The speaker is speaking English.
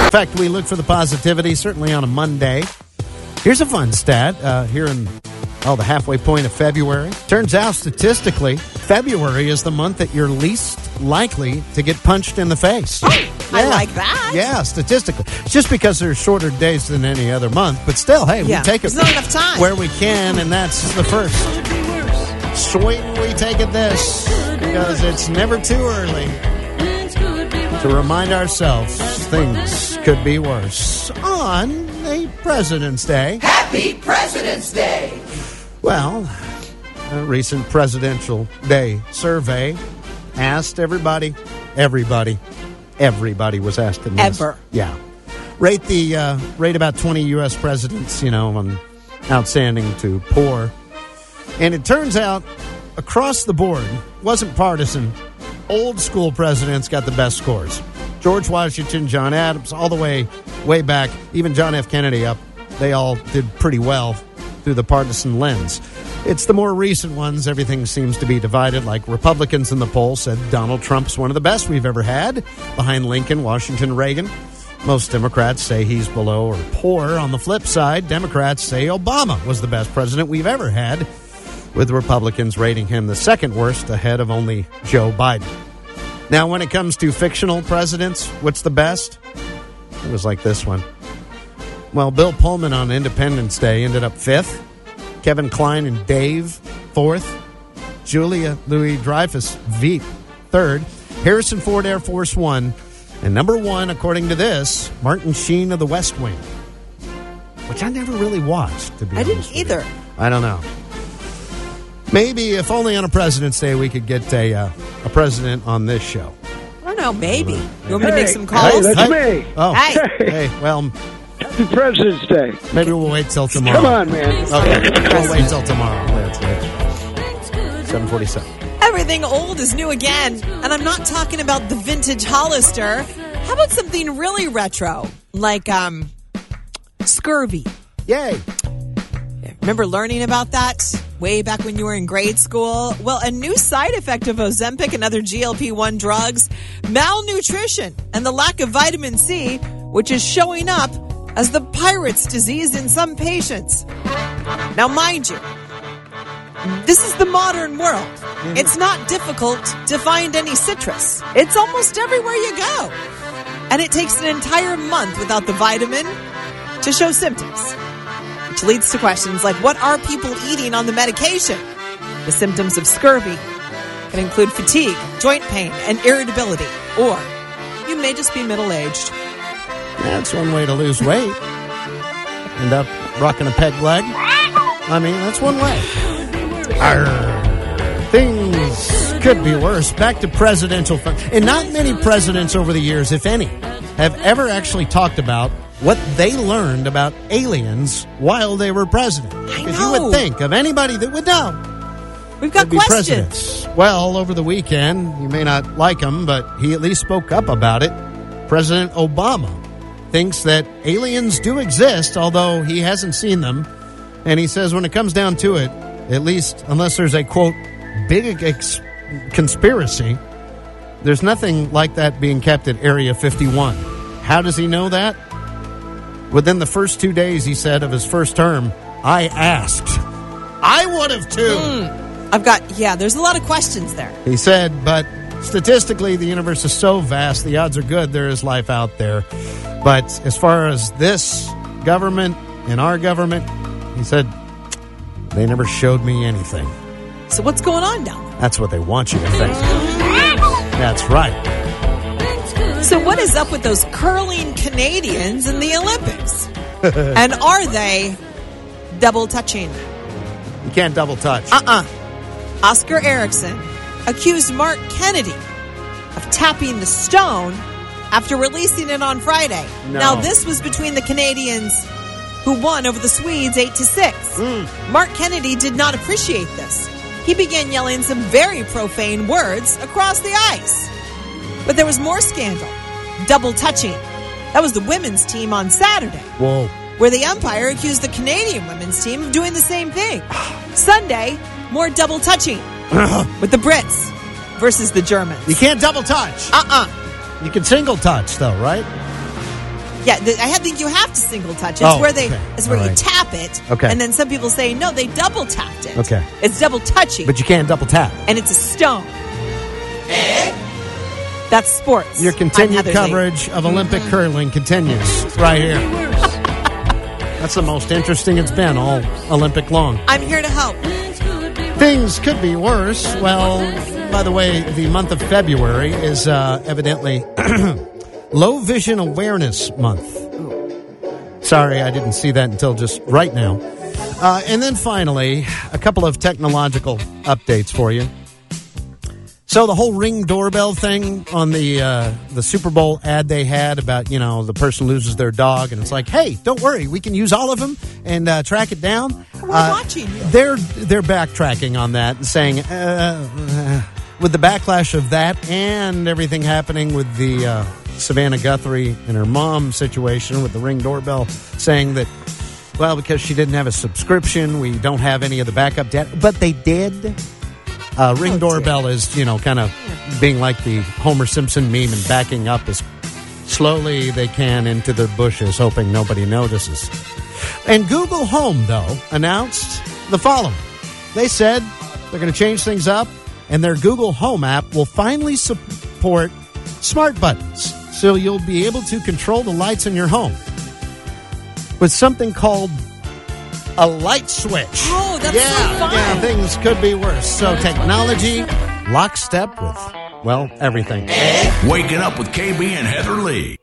In fact, we look for the positivity, certainly on a Monday. Here's a fun stat here in the halfway point of February. Turns out, statistically, February is the month that you're least likely to get punched in the face. I like that. Yeah, statistically. It's just because there's shorter days than any other month. But still, hey, we take it There's not enough time. where we can, and that's the first. Swing, we take it this, because it's never too early to remind ourselves things could be worse on a President's Day. Happy President's Day! Well, a recent Presidential Day survey asked everybody was asked in this. Ever. Yeah. Rate about 20 U.S. presidents, on outstanding to poor. And it turns out, across the board, wasn't partisan. Old school presidents got the best scores. George Washington, John Adams, all the way back, even John F. Kennedy up, they all did pretty well through the partisan lens. It's the more recent ones, everything seems to be divided, like Republicans in the poll said Donald Trump's one of the best we've ever had, behind Lincoln, Washington, Reagan. Most Democrats say he's below or poor. On the flip side, Democrats say Obama was the best president we've ever had, with Republicans rating him the second worst, ahead of only Joe Biden. Now, when it comes to fictional presidents, what's the best? It was like this one. Well, Bill Pullman on Independence Day ended up 5th. Kevin Kline and Dave, 4th. Julia Louis-Dreyfus, Veep, 3rd. Harrison Ford, Air Force One. And number 1, according to this, Martin Sheen of The West Wing, which I never really watched, to be honest. I didn't either. I don't know. Maybe, if only on a President's Day, we could get a president on this show. I don't know, maybe. You want me to make some calls? Hey, that's me. Oh, Hey. Well, Happy President's Day. maybe we'll wait till tomorrow. Come on, man. Okay, we'll wait till tomorrow. That's 7:47. Everything old is new again. And I'm not talking about the vintage Hollister. How about something really retro? Like, scurvy. Yay. Remember learning about that way back when you were in grade school? Well, a new side effect of Ozempic and other GLP-1 drugs, malnutrition and the lack of vitamin C, which is showing up as the pirate's disease in some patients. Now, mind you, this is the modern world. It's not difficult to find any citrus. It's almost everywhere you go. And it takes an entire month without the vitamin to show symptoms. Which leads to questions like, what are people eating on the medication? The symptoms of scurvy can include fatigue, joint pain, and irritability. Or you may just be middle-aged. That's one way to lose weight. End up rocking a peg leg. I mean, that's one way. Things could be worse. Back to presidential fun. And not many presidents over the years, if any, have ever actually talked about what they learned about aliens while they were president. Because you would think of anybody that would know. We've got questions. Presidents. Well, over the weekend, you may not like him, but he at least spoke up about it. President Obama thinks that aliens do exist, although he hasn't seen them. And he says when it comes down to it, at least unless there's a, quote, big conspiracy, there's nothing like that being kept at Area 51. How does he know that? Within the first 2 days, he said, of his first term, I asked. I would have too. There's a lot of questions there. He said, but statistically, the universe is so vast, the odds are good there is life out there. But as far as this government and our government, he said, they never showed me anything. So what's going on down there? That's what they want you to think. That's right. So what is up with those curling Canadians in the Olympics? And are they double touching? You can't double touch. Oscar Erickson accused Mark Kennedy of tapping the stone after releasing it on Friday. No. Now, this was between the Canadians who won over the Swedes 8-6. Mark Kennedy did not appreciate this. He began yelling some very profane words across the ice. But there was more scandal. Double touching. That was the women's team on Saturday. Whoa. Where the umpire accused the Canadian women's team of doing the same thing. Sunday, more double touching with the Brits versus the Germans. You can't double touch. You can single touch, though, right? Yeah, I think you have to single touch. It's Oh, where they. okay. It's where All you right. tap it. Okay. And then some people say no, they double tapped it. Okay. It's double touching, But you can't double tap. and it's a stone. That's sports. Your I'm continued Heather Lee. coverage of Olympic curling continues right here. That's the most interesting it's been all Olympic long. I'm here to help. Things could be worse. Well, by the way, the month of February is evidently Low Vision Awareness Month. Sorry, I didn't see that until just right now. And then finally, a couple of technological updates for you. So the whole Ring doorbell thing on the Super Bowl ad they had about, the person loses their dog, and it's like, hey, don't worry, we can use all of them and track it down. We're watching you. They're backtracking on that and saying, with the backlash of that and everything happening with the Savannah Guthrie and her mom situation with the Ring doorbell, saying that, well, because she didn't have a subscription, we don't have any of the backup data. But they did. Ring doorbell is, kind of being like the Homer Simpson meme and backing up as slowly they can into the bushes, hoping nobody notices. And Google Home, though, announced the following. They said they're going to change things up, and their Google Home app will finally support smart buttons. So you'll be able to control the lights in your home with something called a light switch. Oh, that's so fun. Yeah, things could be worse. So technology, lockstep with, everything. Waking up with KB and Heather Lee.